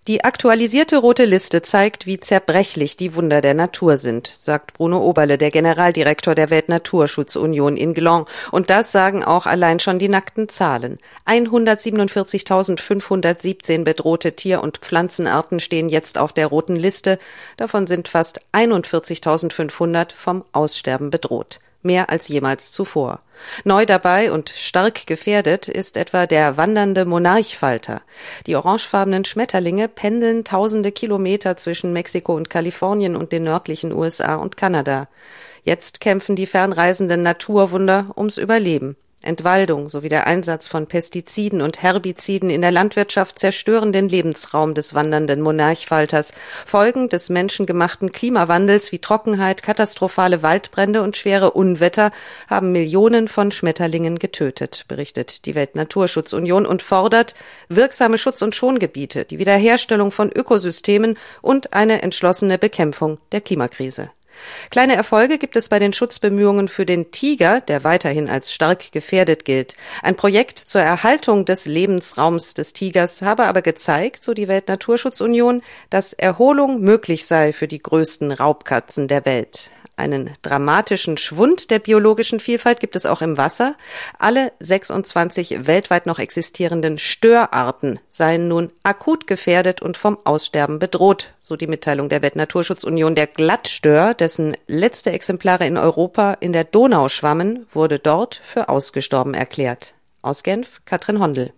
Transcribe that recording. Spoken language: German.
Die aktualisierte Rote Liste zeigt, wie zerbrechlich die Wunder der Natur sind, sagt Bruno Oberle, der Generaldirektor der Weltnaturschutzunion in Gland. Und das sagen auch allein schon die nackten Zahlen. 147.517 bedrohte Tier- und Pflanzenarten stehen jetzt auf der Roten Liste. Davon sind fast 41.500 vom Aussterben bedroht. Mehr als jemals zuvor. Neu dabei und stark gefährdet ist etwa der wandernde Monarchfalter. Die orangefarbenen Schmetterlinge pendeln tausende Kilometer zwischen Mexiko und Kalifornien und den nördlichen USA und Kanada. Jetzt kämpfen die fernreisenden Naturwunder ums Überleben. Entwaldung sowie der Einsatz von Pestiziden und Herbiziden in der Landwirtschaft zerstören den Lebensraum des wandernden Monarchfalters. Folgen des menschengemachten Klimawandels wie Trockenheit, katastrophale Waldbrände und schwere Unwetter haben Millionen von Schmetterlingen getötet, berichtet die Weltnaturschutzunion und fordert wirksame Schutz- und Schongebiete, die Wiederherstellung von Ökosystemen und eine entschlossene Bekämpfung der Klimakrise. Kleine Erfolge gibt es bei den Schutzbemühungen für den Tiger, der weiterhin als stark gefährdet gilt. Ein Projekt zur Erhaltung des Lebensraums des Tigers habe aber gezeigt, so die Weltnaturschutzunion, dass Erholung möglich sei für die größten Raubkatzen der Welt. Einen dramatischen Schwund der biologischen Vielfalt gibt es auch im Wasser. Alle 26 weltweit noch existierenden Störarten seien nun akut gefährdet und vom Aussterben bedroht, so die Mitteilung der Weltnaturschutzunion. Der Glattstör, dessen letzte Exemplare in Europa in der Donau schwammen, wurde dort für ausgestorben erklärt. Aus Genf, Katrin Hondel.